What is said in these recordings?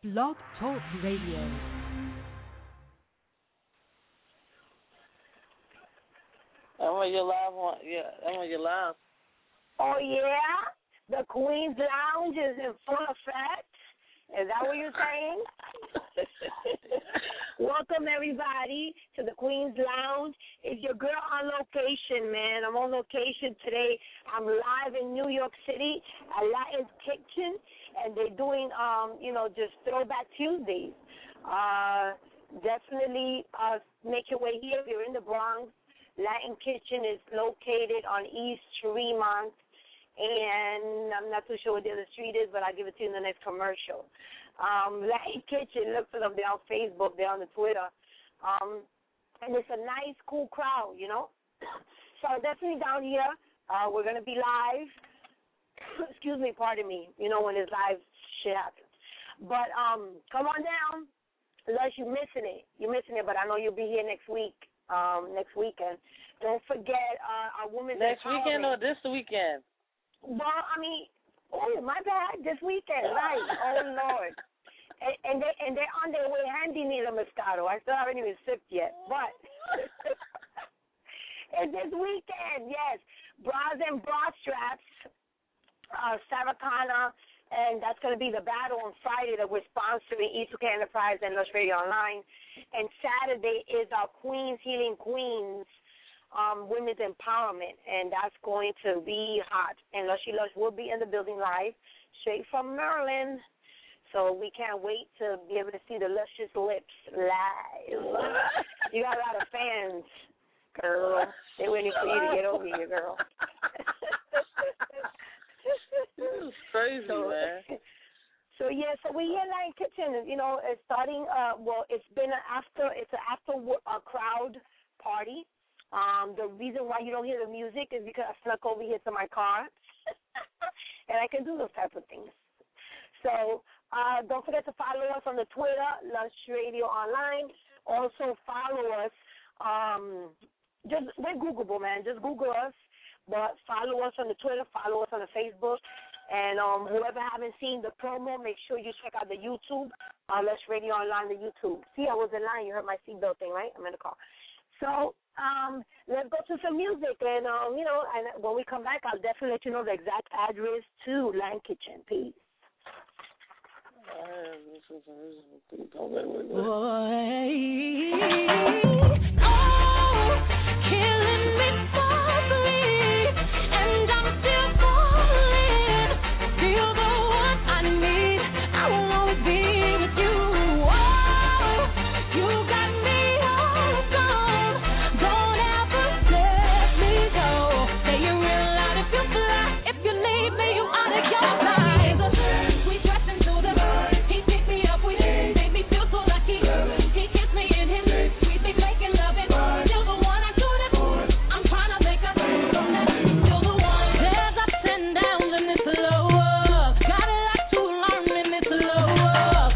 Blog Talk Radio. I'm on your live one. Yeah, I'm on your live. Oh, yeah? The Queen's Lounge is in full effect? Is that what you're saying? Welcome, everybody, to the Queen's Lounge. It's your girl on location, man. I'm on location today. I'm live in New York City at Latin's Kitchen, and they're doing, just Throwback Tuesdays. Definitely make your way here if you're in the Bronx. Latin Kitchen is located on East Tremont, and I'm not too sure what the other street is, but I'll give it to you in the next commercial. Latin Kitchen, look for them. They're on Facebook. They're on the Twitter. And it's a nice, cool crowd, you know. So definitely down here. We're going to be live. Excuse me, pardon me, when it's live, shit happens. But come on down, unless you're missing it. You're missing it, but I know you'll be here next week. Next weekend. Don't forget our women's next empowerment. weekend or this weekend? Well, my bad. This weekend, right? Oh Lord. And they're on their way handing me the Moscato. I still haven't even sipped yet, but it's this weekend. Yes, bras and bra straps, Sarah Connor. And that's going to be the battle on Friday that we're sponsoring Isuka Enterprise and Lush Radio Online. And Saturday is our Queens Healing Queens Women's Empowerment, and that's going to be hot. And Lushy Lush will be in the building live, straight from Maryland. So we can't wait to be able to see the luscious lips live. You got a lot of fans, girl. They're waiting for you to get over here, girl. This is crazy, man. So we here in Latin Kitchen. It's starting. It's an after crowd party. The reason why you don't hear the music is because I snuck over here to my car, and I can do those type of things. So don't forget to follow us on the Twitter, Lush Radio Online. Also follow us. We're Googleable, man. Just Google us. But follow us on the Twitter, follow us on the Facebook, and whoever haven't seen the promo, make sure you check out the YouTube, Lush Radio Online, the YouTube. See, I was in line. You heard my seatbelt thing, right? I'm in the car. So let's go to some music, and and when we come back, I'll definitely let you know the exact address to Latin Kitchen. Peace. Killing me softly, and I'm still falling. Feel the one I need. I will always be with you. Oh, you got me awesome. Don't ever let me go. Say you real loud if you fly. If you leave me, you out of your mind. We dress into the bird. He picked me up. We made me feel so lucky. He kissed me in him. We be making love and still the one I do this. I'm trying to make up. Still the one. There's ups and downs in this love. Got a lot to learn in this love.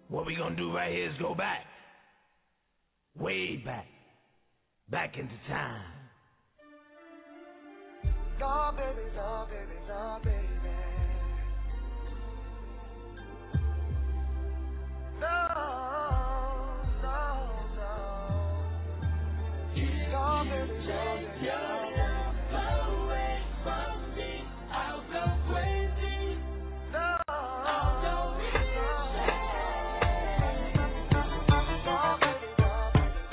What we gonna do right here is go back. Way back. Back into time. Love, baby, love, baby, love, baby. No, no, no. Love, baby, love, baby, love, baby. Away from me, I'll go crazy. No, I'll go crazy. Love, baby, love,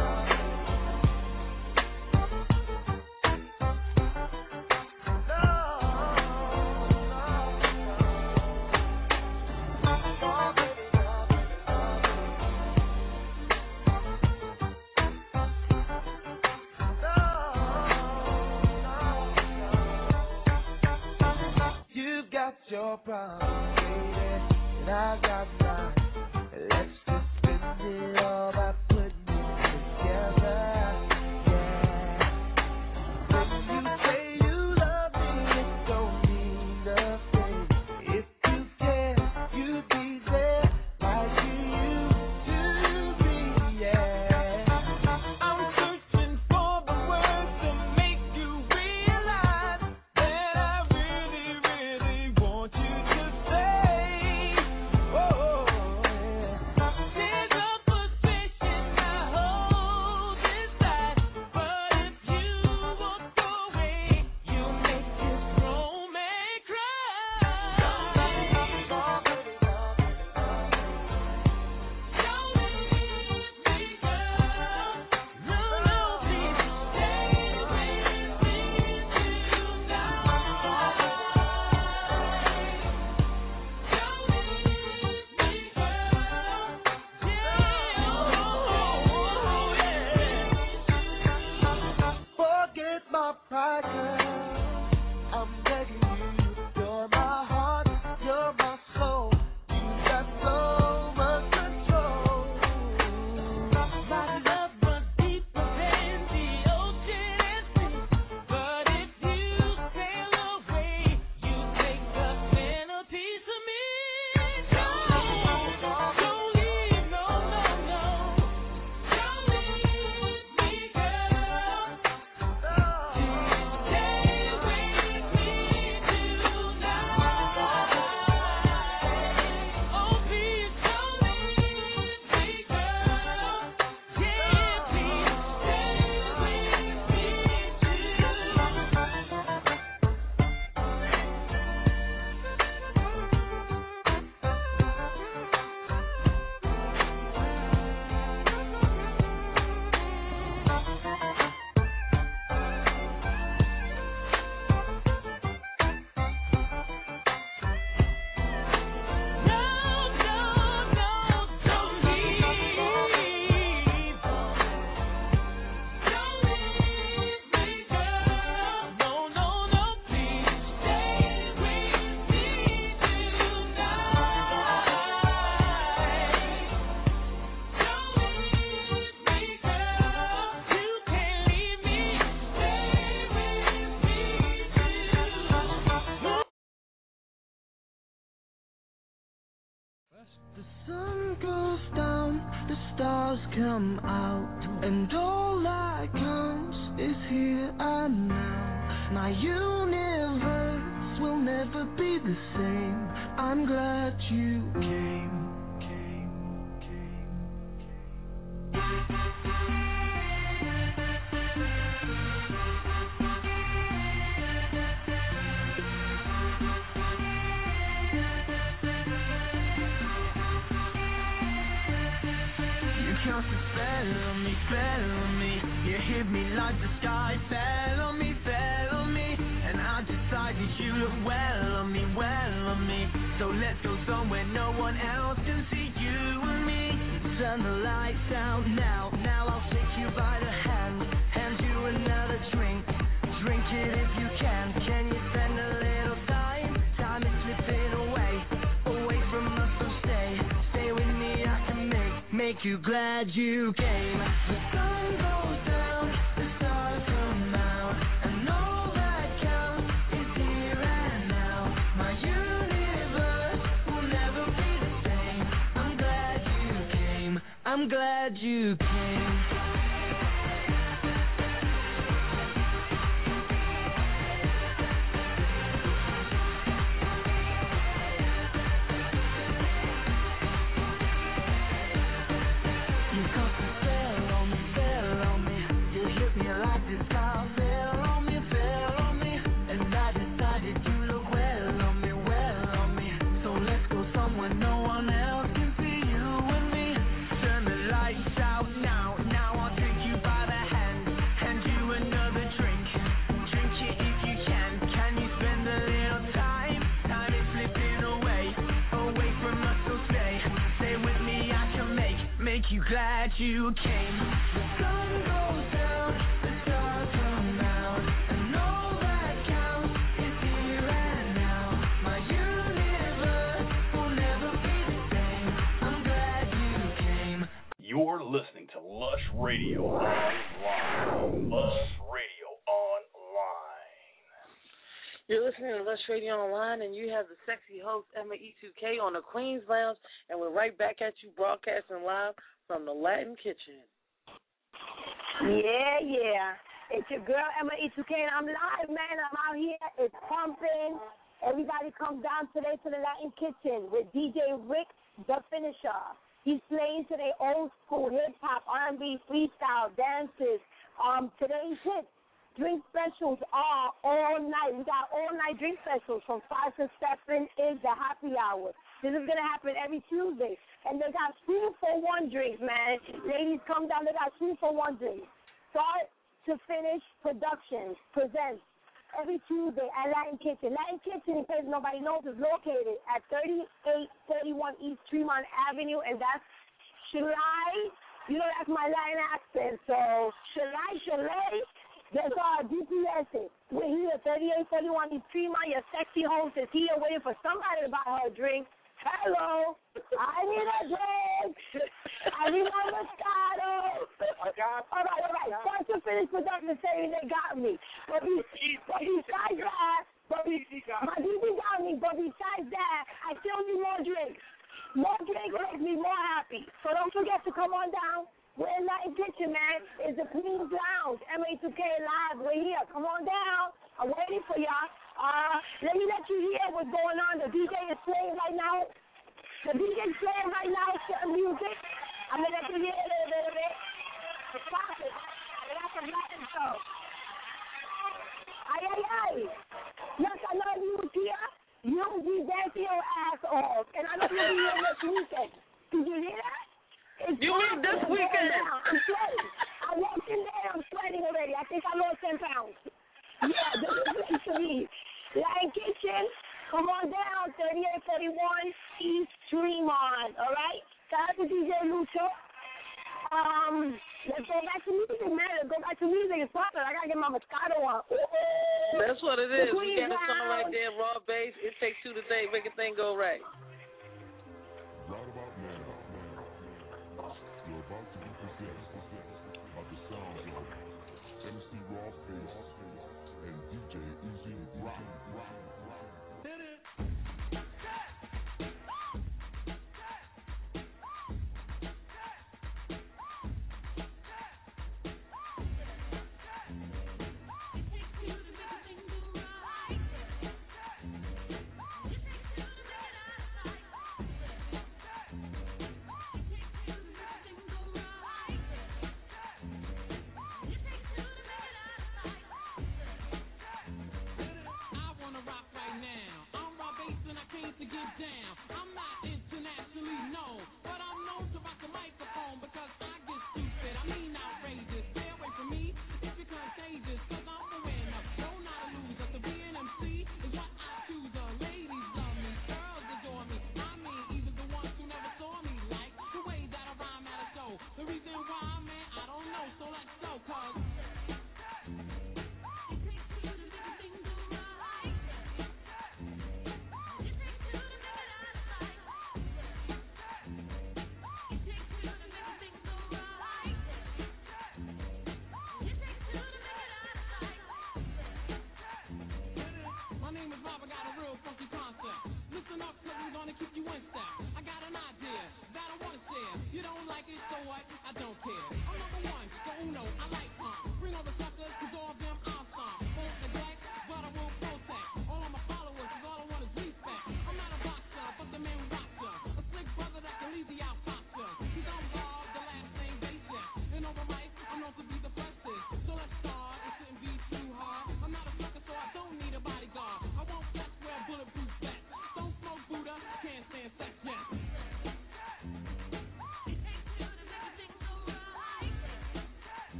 you've got your problem, baby, and I got mine. Let's just spend it all by putting it together. Yeah. When you say you love me, it don't mean a thing. If you care, you'd be there like you used to be. Yeah. I'm searching for the words to make you realize that I really, really want you to stay. Oh, yeah. There's a position I hold inside, but if you walk away, you make this grown man cry. Don't leave me, girl. No, no, please stay with me tonight. Forget my pride, girl. I'm begging you. You're my heart, you're my soul. You got so much control. My love runs deeper than the ocean and sea. But if you sail away, you take the centerpiece of me. Don't leave, no, no, no. Don't leave me, girl. Stay with me tonight. Oh, please don't leave me, girl. Yeah, please stay with me The sun goes down, the stars come out, and all that counts is here and now. My universe will never be the same. I'm glad you came. You cast a spell on me. You hit me like the sky fell on me. And I decided you look well on me. So let's go somewhere no one else can see you and me. Turn the lights out now. I'll take you by the hand you another drink. Drink it if you can. Can you spend a little time? Time is slipping away from us. So stay with me. I can make you glad you came. The sun goes down, the stars come out, and all that counts is here and now. My universe will never be the same. I'm glad you I'm glad you came. You glad you came. The sun goes down, the stars come out, and all that counts is here and now. My universe will never be the same. I'm glad you came. You're listening to Lush Radio Online. Lush Radio Online. You're listening to Lush Radio Online, and you have the sexy host, Emma E2K, on the Queen's Lounge, and we're right back at you broadcasting live from the Latin Kitchen. Yeah. It's your girl, Emma E2K, and I'm live, man. I'm out here. It's pumping. Everybody comes down today to the Latin Kitchen with DJ Rick, the finisher. He's playing today old school, hip-hop, R&B, freestyle, dances. Today's hits, drink specials are all night. We got all-night drink specials from 5 to 7 is the happy hour. This is going to happen every Tuesday. And they got 2-for-1 drinks, man. Ladies, come down. They got 2-for-1 drinks. Start to finish Productions presents every Tuesday at Latin Kitchen. Latin Kitchen, in case nobody knows, is located at 3831 East Tremont Avenue, and that's Chalet. You know, that's my Latin accent. So, Chalet. That's our DPS. We're here at 3831 East Tremont. Your sexy host is here waiting for somebody to buy her a drink. Hello, I need a drink. I need a Moscato. All right. Start to finish production saying they got me. But besides that, my DP got me. But besides that, I still need more drinks. More drinks makes me more happy. So don't forget to come on down. We're in Latin Kitchen, man. It's the Queen's Lounge. MA2K Live. We're here. Come on down. I'm waiting for y'all. Let me let you hear what's going on. The DJ is playing right now. Certain music. I'm going to let you hear it a little bit. The classic. That's a Latin show. Ay. Yes, I know you was here. You'll be dancing your ass off. And I know you'll be here next weekend. Did you hear that? You mean this weekend? I'm sweating. I walked in there. I'm sweating already. I think I lost 10 pounds. Yeah, this is nice to me. Latin Kitchen, come on down, 3831 East Tremont, all right? Shout out to DJ Lucho. Let's go back to music, man. Let's go back to music. It's popular. I got to get my Moscato on. That's what it is. We got a song right there, raw bass. It takes two to make a thing go right. Right about now, you're about to be possessed by the sounds of MC Raw Bass and DJ Easy Rock. Keep you in step. I got an idea that I want to share. You don't like it, so what?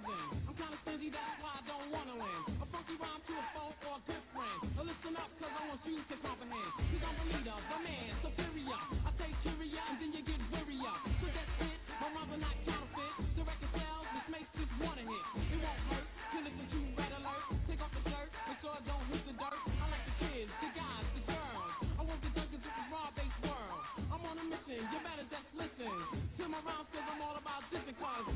living. I'm kinda stingy, that's why I don't wanna win. A funky rhyme to a foe or a good friend. Now listen up, cause I want you to comprehend. Cause I'm the leader, the man, superior. I take curia and then you get wearier. So that's it, my rhymes are not counterfeit. The record sells, which makes this one a hit. It won't hurt to listen to Red Alert. Take off the shirt, make sure I don't hit the dirt. I like the kids, the guys, the girls. I want the junk cause this is raw-based world. I'm on a mission, you better just listen to my rhymes cause I'm all about different cars.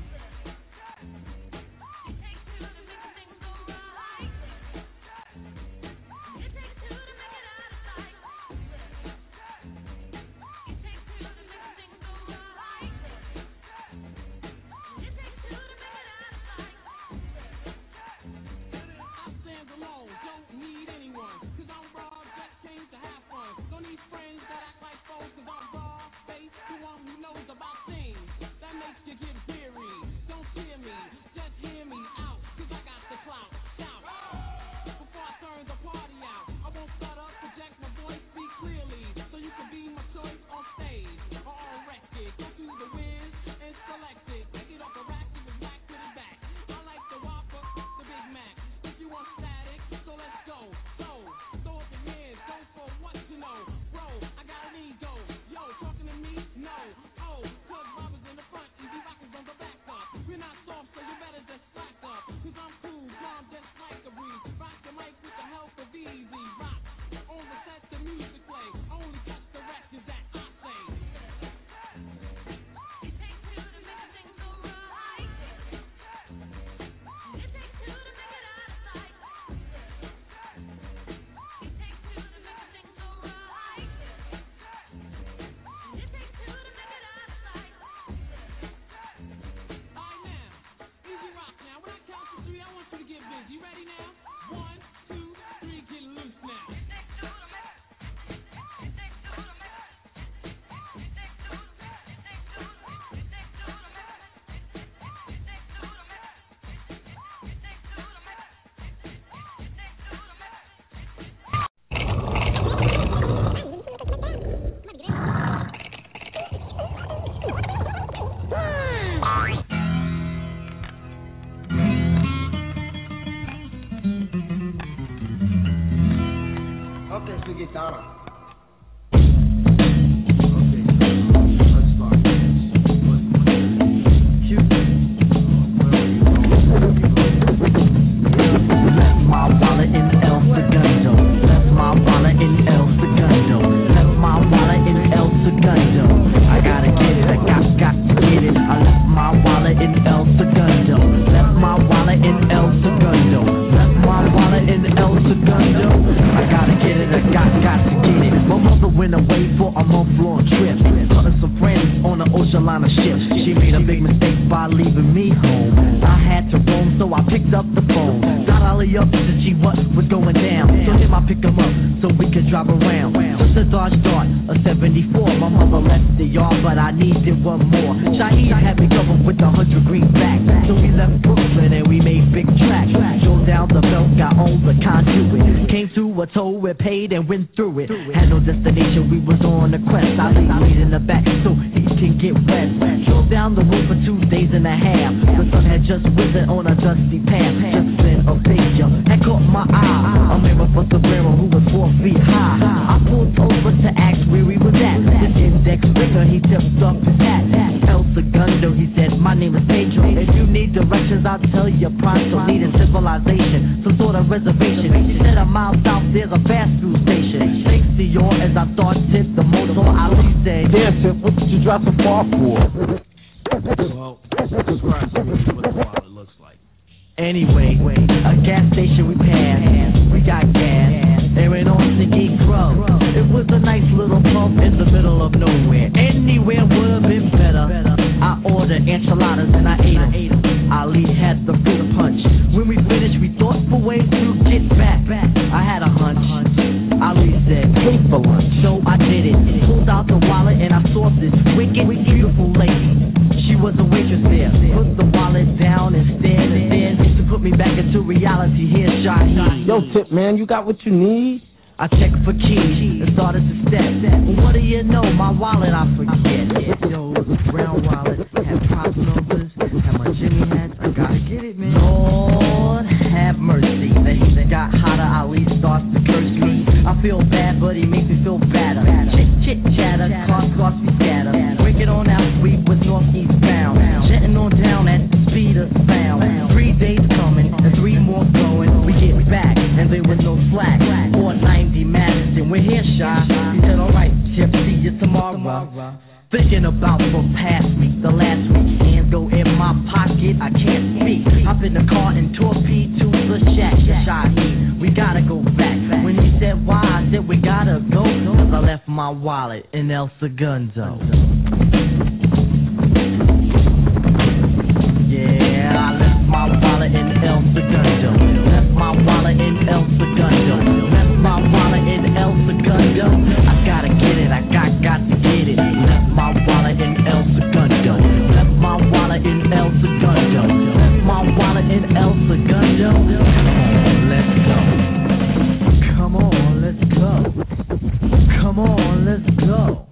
Donna. And went through it. Had no destination, we was on a quest. I lead in the back so he can get wet. Drove down the road for 2 days and a half. The sun had just risen on a dusty path. Just then a figure had caught my eye. A man with a sombrero who was 4 feet high. I pulled over to ask where he was at. His index finger, he tipped up his hat. El Segundo, he said, my name is Pedro. If you need directions, I'll tell you pronto. Need a civilization, some sort of reservation. He said a mile south, there's a fast food station. Thanks to you as I started the motor, Ali said, damn, Tip, what did you drive so far for? Well, describe to me what the wallet looks like. Anyway, a gas station we passed, we got gas, and went on to eat grub. It was a nice little pub in the middle of nowhere. Anywhere would have been better. I ordered enchiladas and I ate them. Ali had the fruit punch. When we finished, we thought for ways to get back. I had a hunch. Ali said, pay for lunch. So I did it. Pulled out the wallet and I saw this wicked, beautiful lady. She was a waitress there. Put the wallet down and stared, and then to put me back into reality. Here's Shaheed. Yo, Tip, man, you got what you need? I checked for keys and started to step. What do you know? My wallet I forget. Yo, it was a brown wallet, had prop numbers, had my Jimmy hats. I gotta get it, man. feel bad, but he makes me feel better. Chit chatter, car we scatter. Break it on out, sweet with northeast bound. Jetting on down at the speed of sound. 3 days coming and 3 more going. We get back and there was no slack. 490 Madison, we're here, shy. He said, alright, Chip, see you tomorrow. Thinking about what passed me the last week. Hands go in my pocket, I can't speak. Hop in the car and torpedo to the shack. Shaheed, we gotta go back. When he said why, I said we gotta go. Cause I left my wallet in El Segundo. Yeah, I left my wallet in El Segundo. Left my wallet in El Segundo. Left my wallet in El Segundo. I gotta get it, I got to get it. Left my wallet in El Segundo. Left my wallet in El Segundo. Left my wallet in El Segundo. Come on, let's go. Come on, let's go.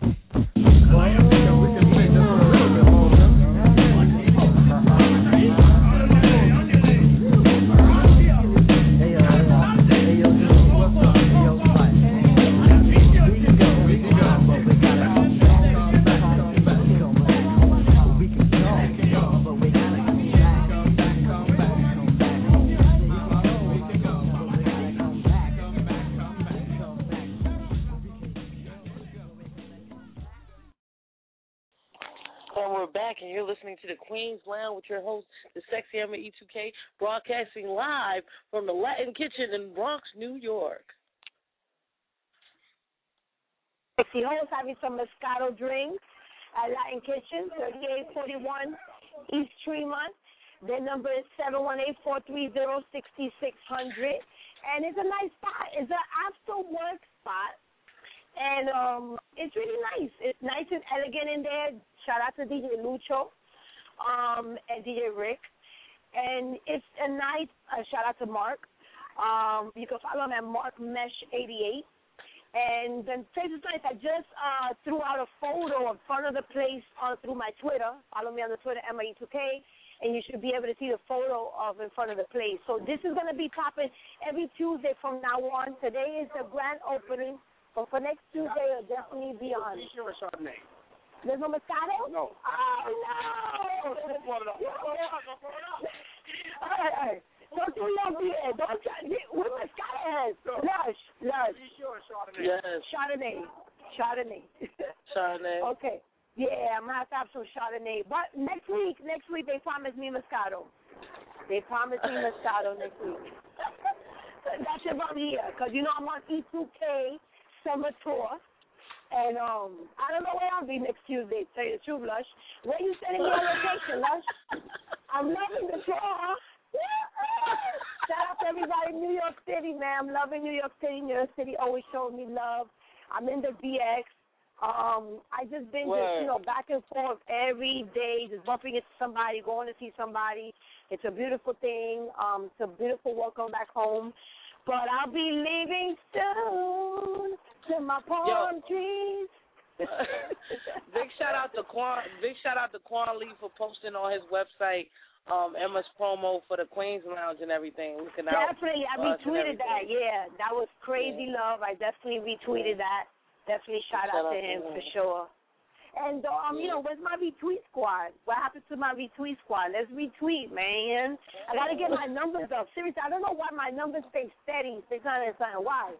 And we're back, and you're listening to the Queen's Lounge with your host, the sexy Emma E2K, broadcasting live from the Latin Kitchen in Bronx, New York. Sexy host having some Moscato drinks at Latin Kitchen, 3841 East Tremont. Their number is 718-430-6600. And it's a nice spot. It's an after-work spot. And it's really nice. It's nice and elegant in there. Shout out to DJ Lucho and DJ Rick. And it's a nice shout out to Mark. You can follow him at Mark Mesh 88. And the place is nice. I just threw out a photo in front of the place through my Twitter. Follow me on the Twitter, Emma E2K. And you should be able to see the photo of in front of the place. So this is going to be popping every Tuesday from now on. Today is the grand opening. But for next Tuesday, it'll definitely be on. Be sure it's Chardonnay. There's no Moscato? No. Oh, no. Pour it up. All right. Don't do your beer. Don't try. What Moscato has? Lush. Be sure it's Chardonnay. Yes. Chardonnay. Okay. Yeah, I'm going to have some Chardonnay. But next week, they promised me Moscato. Next week. That's about here. Because, I'm on E2K Summer Tour. And I don't know where I'll be next Tuesday, to tell you the truth, Lush. Where you sending me on location, Lush? I'm loving the tour. Shout out to everybody in New York City, man. I'm loving New York City. New York City always showed me love. I'm in the BX. I just been back and forth every day, just bumping into somebody, going to see somebody. It's a beautiful thing. It's a beautiful welcome back home. But I'll be leaving soon to my palm trees. Big shout out to Quan Lee for posting on his website Emma's promo for the Queen's Lounge and everything. Definitely, I retweeted that. Yeah, that was crazy love. I definitely retweeted that. Definitely shout out to him for sure. And, where's my retweet squad? What happened to my retweet squad? Let's retweet, man. I got to get my numbers up. Seriously, I don't know why my numbers stay steady. 600 and something. Why?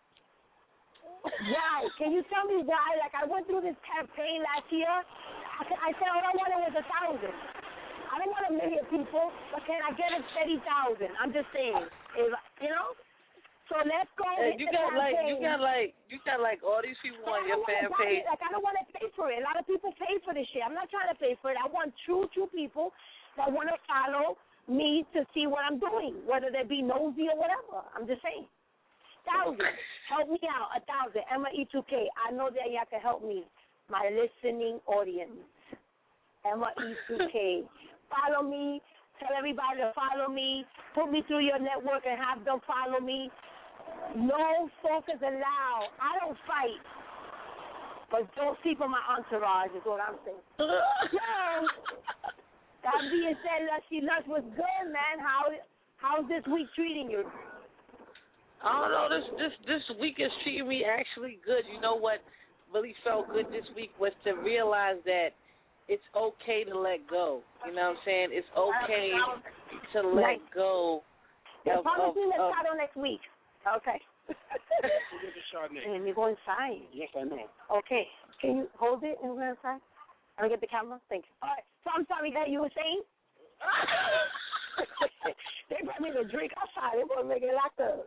Why? Can you tell me why? Like, I went through this campaign last year. I said all I wanted was 1,000. I don't want 1 million people, but can I get a steady 1,000? I'm just saying. So let's go. You got all these people on your fan page. I don't want to pay for it. A lot of people pay for this shit. I'm not trying to pay for it. I want true people that want to follow me to see what I'm doing, whether they be nosy or whatever. I'm just saying. 1,000. Help me out. 1,000. Emma E2K. I know that y'all can help me. My listening audience. Emma E2K. Follow me. Tell everybody to follow me. Put me through your network and have them follow me. No focus allowed. I don't fight. But don't sleep on my entourage is what I'm saying. That being said, Lushy Lush was good, man. How's this week treating you? I don't know. This week is treating me actually good. You know what really felt good this week was to realize that it's okay to let go. You know what I'm saying? It's okay to let go. They'll probably do the title next week. Okay. And you go inside. Yes, I know. Okay. Can you hold it and go inside? I'll get the camera. Thank you. All right. So I'm sorry that you were saying. They brought me the drink outside. They want to make it locked up.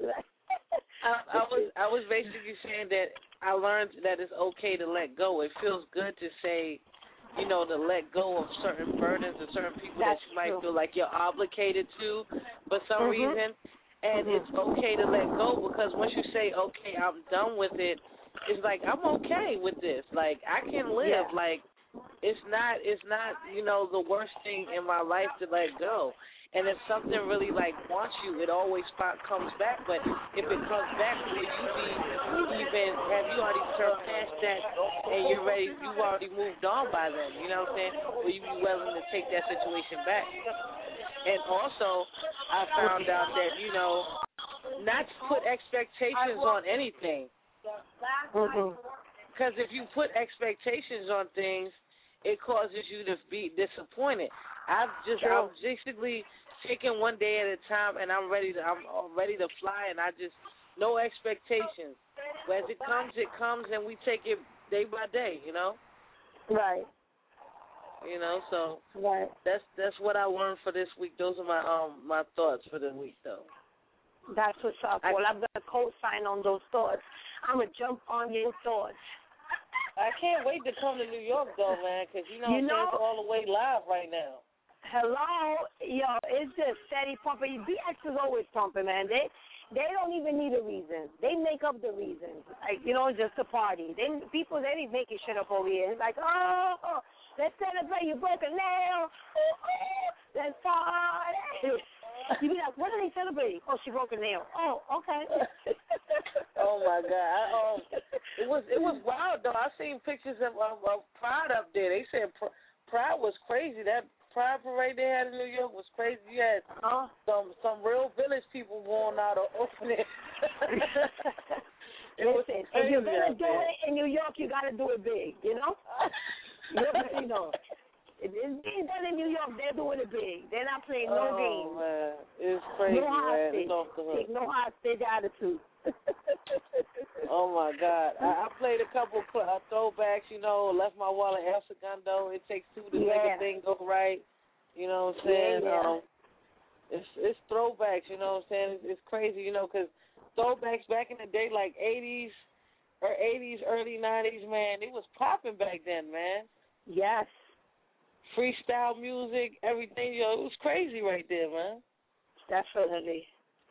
I was basically saying that I learned that it's okay to let go. It feels good to say, you know, to let go of certain burdens and certain people that you might feel like you're obligated to for some reason. And it's okay to let go because once you say, okay, I'm done with it, it's like I'm okay with this. Like I can live. Like it's not, you know, the worst thing in my life to let go. And if something really like wants you, it always comes back. But if it comes back, will you have you already surpassed that and you've already moved on by then? You know what I'm saying? Will you be willing to take that situation back? And also, I found out that, you know, not to put expectations on anything. Because if you put expectations on things, it causes you to be disappointed. I'm basically taking one day at a time, and I'm ready to fly, and I just no expectations. But as it comes, and we take it day by day, you know. Right. You know, so right. That's what I learned for this week. Those are my thoughts for the week, though. That's what's up. Well, I'm gonna co-sign on those thoughts. I'm gonna jump on your thoughts. I can't wait to come to New York, though, man, because you know it's all the way live right now. Hello, yo, it's just steady pumping. BX is always pumping, man. They don't even need a reason. They make up the reasons, like, you know, just to party. They ain't making shit up over here. It's like, oh, let's celebrate, you broke a nail. Let's party. You be like, what are they celebrating? Oh, she broke a nail. Oh, okay. Oh my God, it was wild though. I seen pictures of Pride up there. They said Pride was crazy. That Pride parade they had in New York was crazy. You had some real village people going out or opening. Listen, if you're gonna do it in New York, you gotta do it big. You know. You know. If it's being done in New York, they're doing it big. They're not playing no games. Man. It's crazy, no hostage. man. It's off the hook. Take no hostage attitude. Oh, my God. I played a couple throwbacks, you know, left my wallet El Segundo. It takes two to make a thing go right. You know what I'm saying? It's throwbacks, you know what I'm saying? It's crazy, you know, because throwbacks back in the day, like 80s, early 90s, man, it was popping back then, man. Yes. Freestyle music, everything, yo, it was crazy right there, man. Definitely.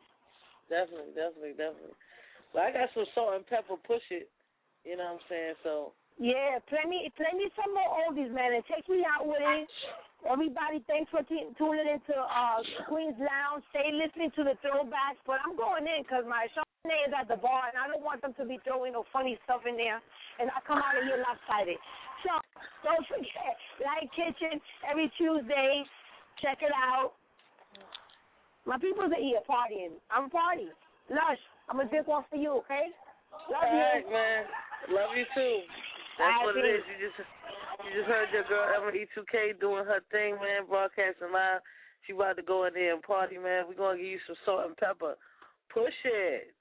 But I got some Salt and Pepper, Push It, you know what I'm saying, so. Yeah, play me some more oldies, man, and take me out with it. Everybody, thanks for tuning into Queen's Lounge. Stay listening to the throwbacks, but I'm going in because my Chardonnay is at the bar, and I don't want them to be throwing no funny stuff in there, and I come out of here lopsided. So don't forget, Light Kitchen every Tuesday. Check it out. My people's are here partying. I'm partying. Lush, I'm going to drink one for you, okay? Love you. All right, man. Love you, too. That's what it is. You just heard your girl, Emma E2K, doing her thing, man, broadcasting live. She about to go in there and party, man. We're going to give you some Salt and Pepper. Push it.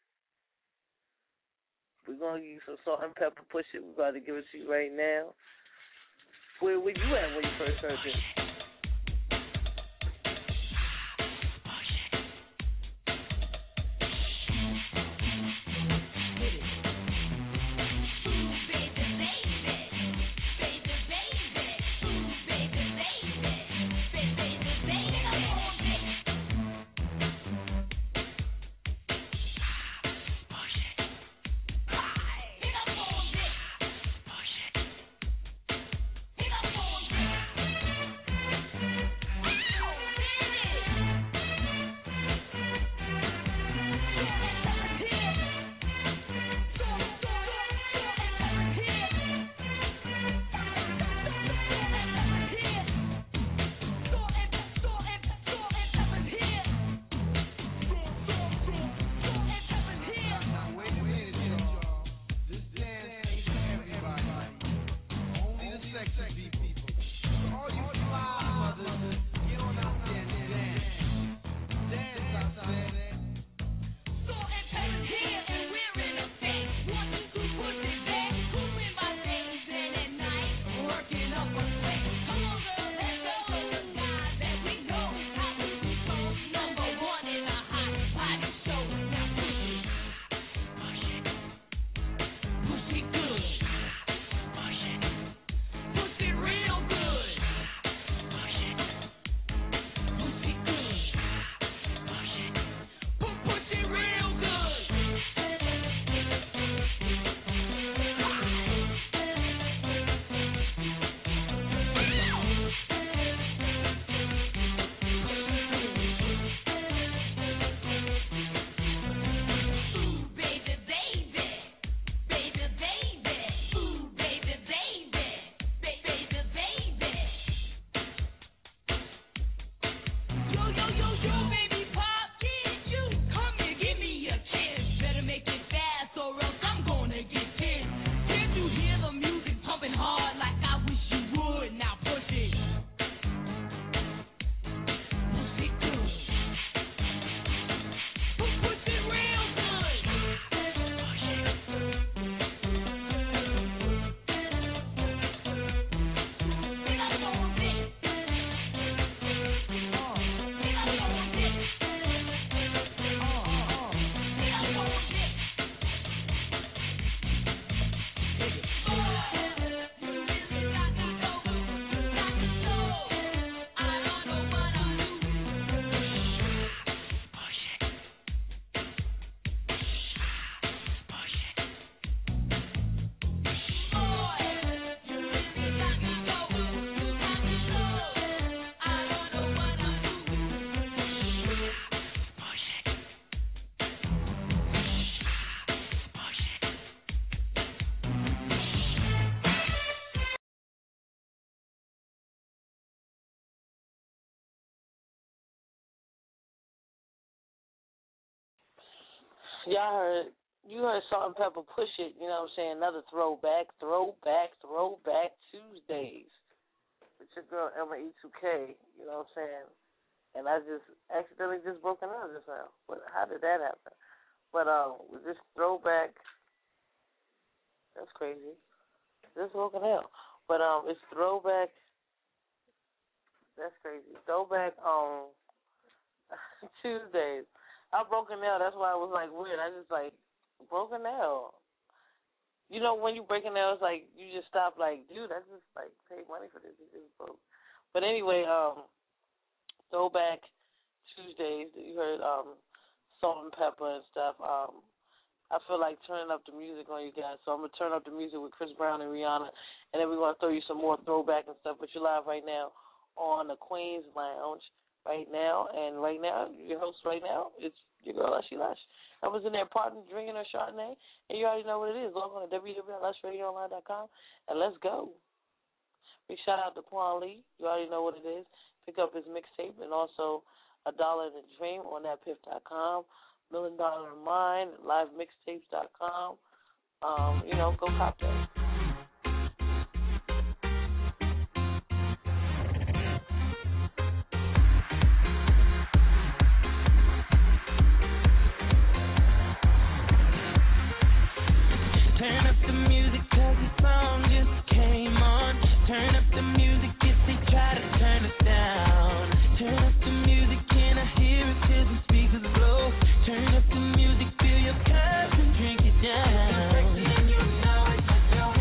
We're going to give you some Salt and Pepper. Push it. We're about to give it to you right now. Where were you at when you first heard this? You heard Salt and Pepper Push It, you know what I'm saying? Another throwback Tuesdays. With your girl Emma E2K, you know what I'm saying? And I just accidentally just broken out just now. But how did that happen? But with this throwback, that's crazy. Just broken out. But it's throwback. That's crazy. Throwback Tuesdays. I'm broken out. That's why I was like weird. I just like broken out. You know when you breaking out, it's like you just stop. Like, dude, I just like paid money for this. It just broke. But anyway, Throwback Tuesdays. You heard Salt and Pepper and stuff. I feel like turning up the music on you guys, so I'm gonna turn up the music with Chris Brown and Rihanna, and then we're gonna throw you some more throwback and stuff. But you're live right now on the Queen's Lounge right now, and right now your host right now it's your girl Lushy Lush. I was in there partying, drinking her Chardonnay, and you already know what it is. Log on to www.lushradioonline.com and let's go. Big shout out to Quan Lee. You already know what it is. Pick up his mixtape and also $1 in a Dream on thatpiff.com. $1 Million in Mind, livemixtapes.com. Go cop that. Turn up the music 'cause the song just came on. Turn up the music if they try to turn us down. Turn up the music, can I hear it 'cause the speakers blow. Turn up the music, fill your cup and drink it down. And you know it's a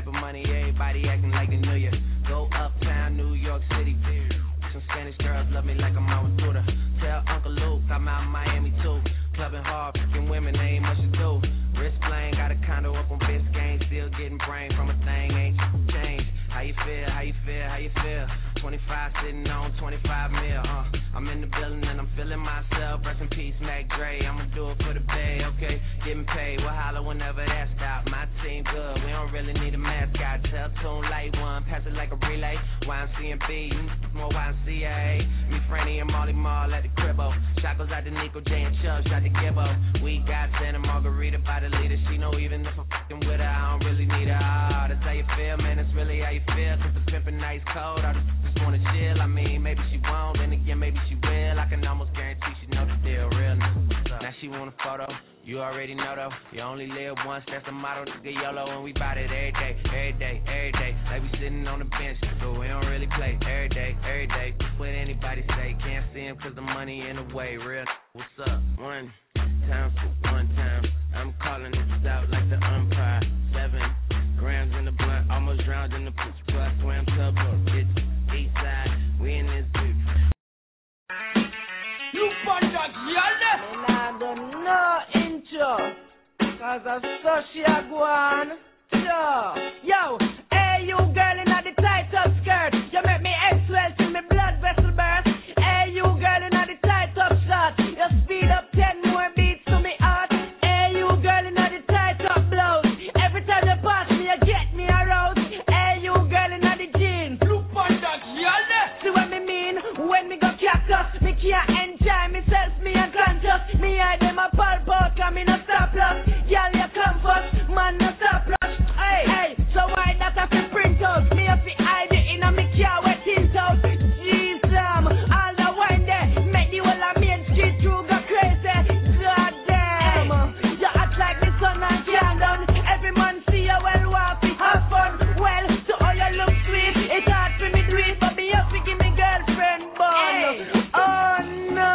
of money, everybody acting like they knew ya. Go uptown, New York City. Some Spanish girls love me like I'm out with Buddha. Tell Uncle Luke I'm out in Miami too. Clubbing hard, fucking women, they ain't much to do. Wrist playing, got a condo up on Biscayne. Still getting brain from a thing, ain't changed. How you feel, how you feel, how you feel? 25 sitting on 25 mil, I'm in the building and I'm feeling myself. Rest in peace, Mac Dre, I'ma do it for the bay, okay? Getting paid, we'll holler whenever that stop. My team good, we don't really need a mascot. Tell tune light one, pass it like a relay. YMCMB, more YMCA. Me, Franny, and Molly Mall at the cribbo. Shot goes out to Nico J and Chubb, shot to Gibbo. We got Santa Margarita by the leader. She know even if I'm fucking with her, I don't really need her. Oh, that's how you feel, man, that's really how you feel. Cause the pimpin' nice cold, I just wanna chill. I mean, maybe she won't, then again, maybe she will. I can almost guarantee she know the deal, real nigga. Now she want a photo, you already know though. You only live once, that's the motto, nigga YOLO. And we bout it every day, every day, every day. Like we sitting on the bench, but we don't really play every day, every day. What anybody say, can't see him cause the money in the way, real what's up? One time for one time, I'm calling this out like the umpire. 7 grams in the blunt, almost drowned in the pussy. I swam tubboat, it's east side, we in this bitch. You fun that y'all. And I don't know intro, cause I saw she a go on. Yo, hey you girl in the tight up skirt, you make me swell till me blood vessel burst. Hey you girl in the tight up shirt, you speed up 10 more beats to me heart. Hey you girl in the tight up blouse, every time you pass me you get me aroused. Hey you girl in the jeans, look on that y'all. See what me mean when me go cactus, me can't enjoy myself, me unconscious. Me hide them a pulp out, cause me no stop loss. Y'all you come first, man no stop loss. Hey, so why not have to print out? Me have to hide it in a me car wet tint out. Jeez, all the wine there, make the whole of Main Street crew go crazy. God damn, you act like the sun and can done. Every man see you well, walk, have fun. Well, so all you look sweet, it's hard for me to do it, but me have to give me girlfriend bun. Oh no,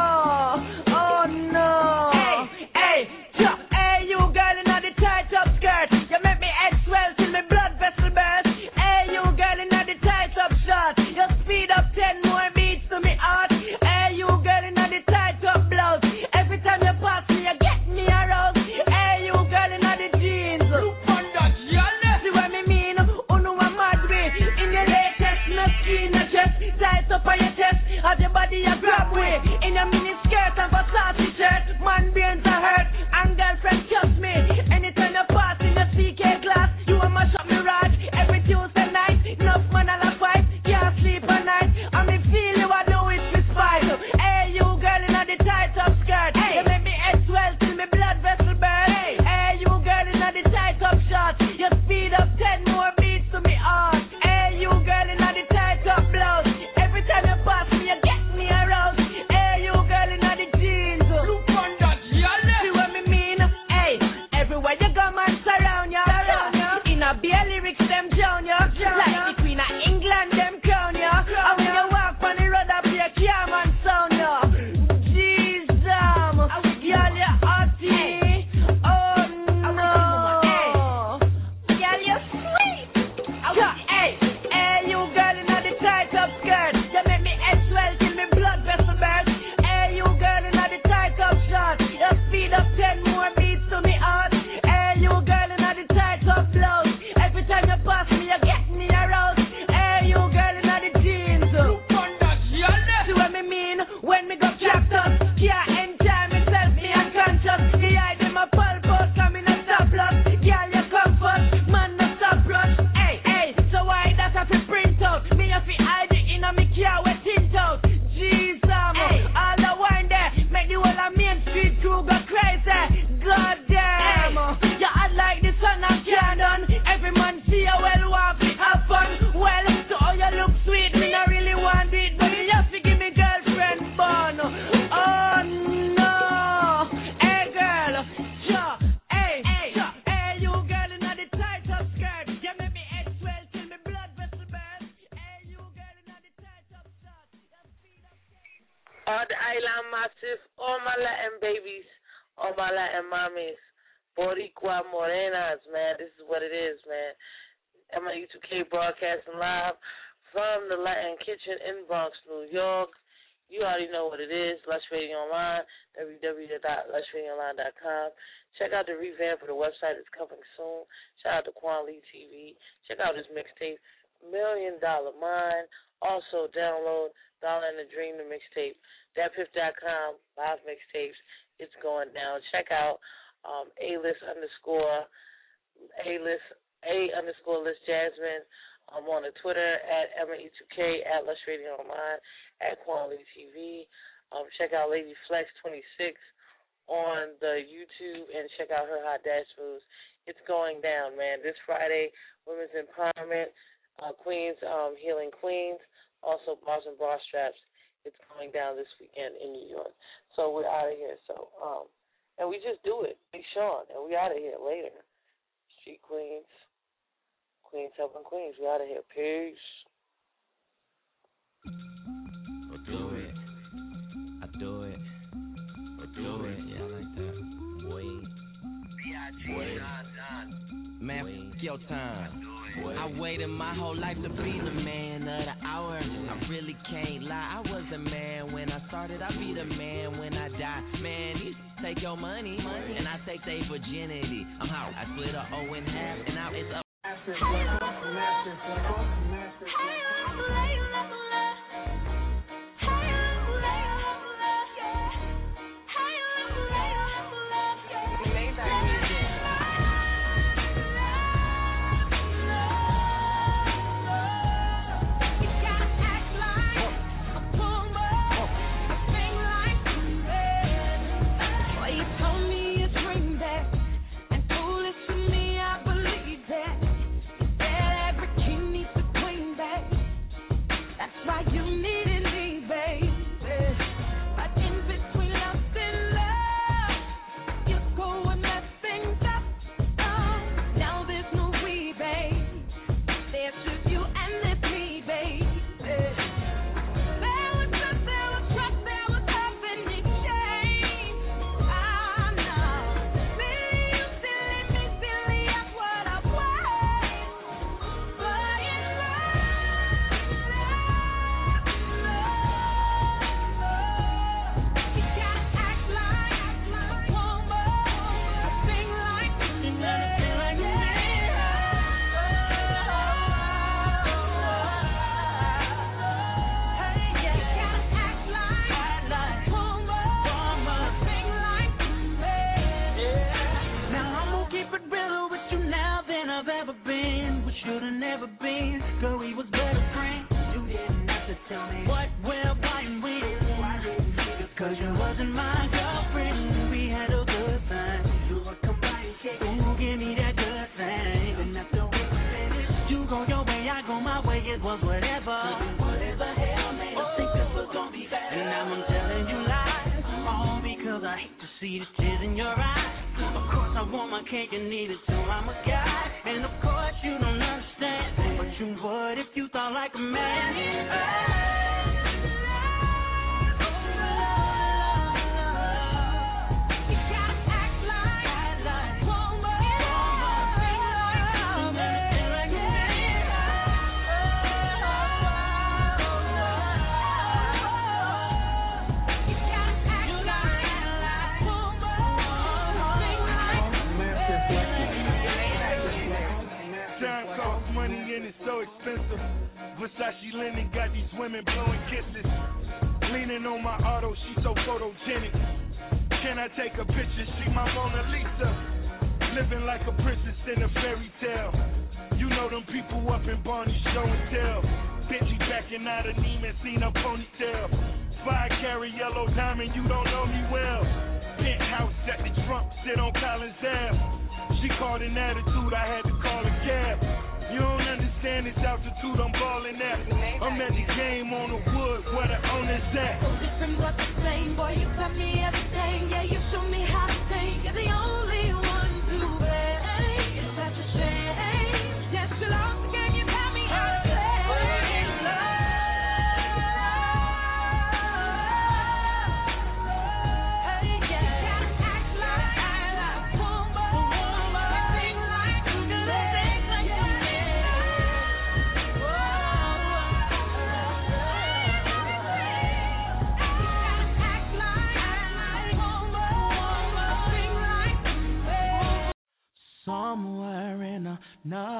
oh no. Hey, you girl in the tight up skirt, you make me swell till my blood vessel burst. Hey, you girl in the tight up shirt, you speed up 10 more beats to me heart. Hey, you girl in the tight up blouse, every time you pass me, you get me aroused. Hey, you girl in the jeans, look on that y'all. See what me mean? Uno a mad way in your latest, no skin, no chest, tight up on your chest, have your body a grab way in your mini skirt and Versace shirt. Man brains are hurt, and girlfriend trust me. Anytime you pass in your CK class, you a mash up me rod. Every Tuesday night, enough man and a fight, can't sleep at night. I me feel you a do it with spite. Hey, you girl in the tight up skirt, you make me swell till me blood vessel burst. Hey, you girl in the tight up shirt, you speed up 10 more beats to me heart. Hey, you girl in the tight up blouse, every time you pass me, you get me aroused. Hey, you girl in the jeans, look on that y'all. See what me mean? Hey, everywhere you go, man, surround ya. In a beer lyrics, them drown ya. Like the Queen of England, them crown ya. And when you walk on the road, I play calm and sound ya. Jesus, y'all you hotty. Oh no, y'all you sweet. Hey, you girl in the tight up skirt, you make me swell till me blood vessel burst. Hey, you girl in the tight up shirt, you speed up 10 more beats to me heart. Hey, you girl in the tight up blouse, every time you pass me, you get me aroused. Hey, you girl in the jeans, look on that y'all. See what me mean when me go cactus, can't enjoy myself, me unconscious. Me hide them a pulp out, come in a stop loss. Girl, you come first, man no stop rush. Hey, so why that have to print out? Me have to hide it in a me car wet tint out. Jeez, all the wine there, make the whole of Main Street crew go crazy. God damn, you act like the sun and can done. Every man see you well, walk, have fun. Well, so all you look sweet, me not really want it, but you have to give me girlfriend bun. Oh no, hey girl, hey, you girl in the tight up skirt, you make me swell till me blood vessel burst. Hey, you girl in the tight up shirt, you speed up. All the Island Massive, all my Latin babies, all my Latin mommies, Boricua Morenas, man. This is what it is, man. MLE2K broadcasting live from the Latin Kitchen in Bronx, New York. You already know what it is, Lush Radio Online, www.lushradioonline.com. Check out the revamp of the website. It's coming soon. Shout out to Quan Lee TV. Check out his mixtape, $1 Million Mind. Also, download Dollar and the Dream, the mixtape. Datpiff.com, live mixtapes. It's going down. Check out A_List Jasmine. I'm on the Twitter at MLE2K, at Lush Radio Online, at Quan Lee TV. Check out Lady Flex 26 on the YouTube and check out her hot dance moves. It's going down, man. This Friday, Women's Empowerment, Queens, Healing Queens, also Bars and Bra Straps. It's going down this weekend in New York. So we're out of here. So, and we just do it. Big Sean, and we out of here later. Street Queens. Queens helping Queens. We out of here. Peace. We'll do it. I do it. We'll do it. Yeah, I like that. Wait. Man, f*** your time. I waited my whole life to be the man of the hour. I really can't lie. I was the man when I started. I'll be the man when I die. Man, these take your money, and I take their virginity. I'm out. I split a O in half, and now it's up.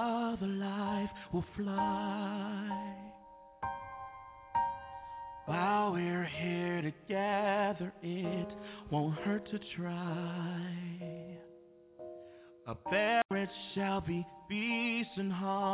another life will fly. While we're here together, it won't hurt to try. Up there it shall be peace and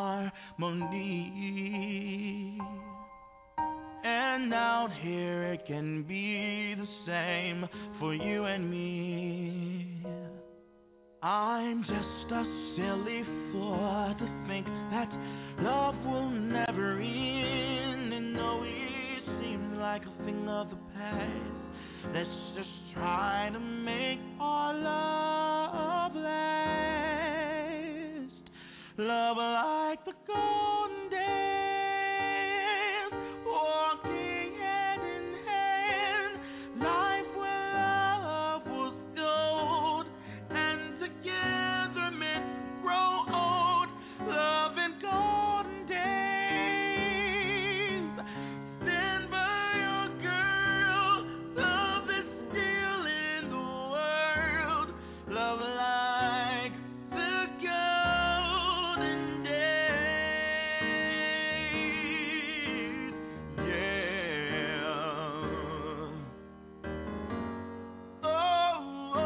harmony. And out here it can be the same for you and me. I'm just a silly fool to think that love will never end. And though it seems like a thing of the past, let's just try to make our love last. Love like the golden days, walking hand in hand. Life where love was gold, and together men grow old. Love in golden days. Stand by your girl. Love is still in the world. Love like the golden days. Yeah. Oh, oh,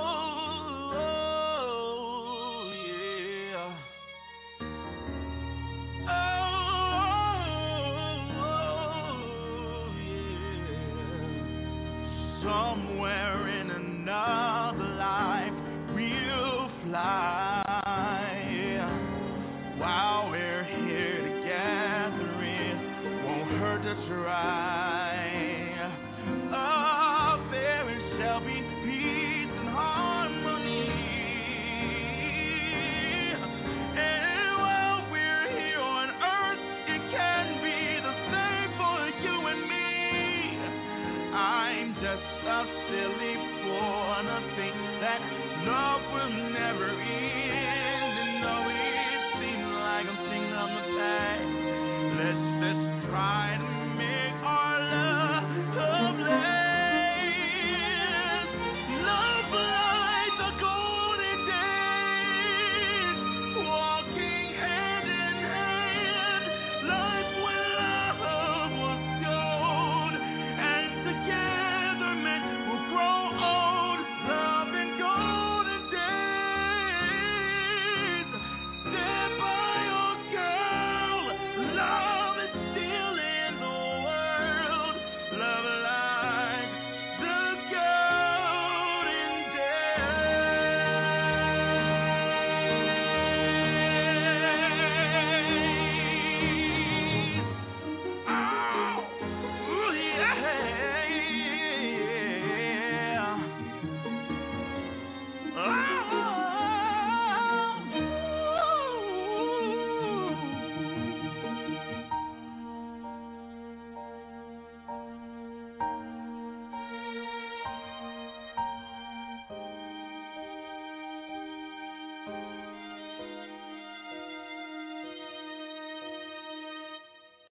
oh, yeah. Oh, yeah. Somewhere in another life we'll fly. While we're here together, it won't hurt to try. Up there it shall be peace and harmony. And while we're here on earth, it can be the same for you and me. I'm just a silly fool to think that love will never end.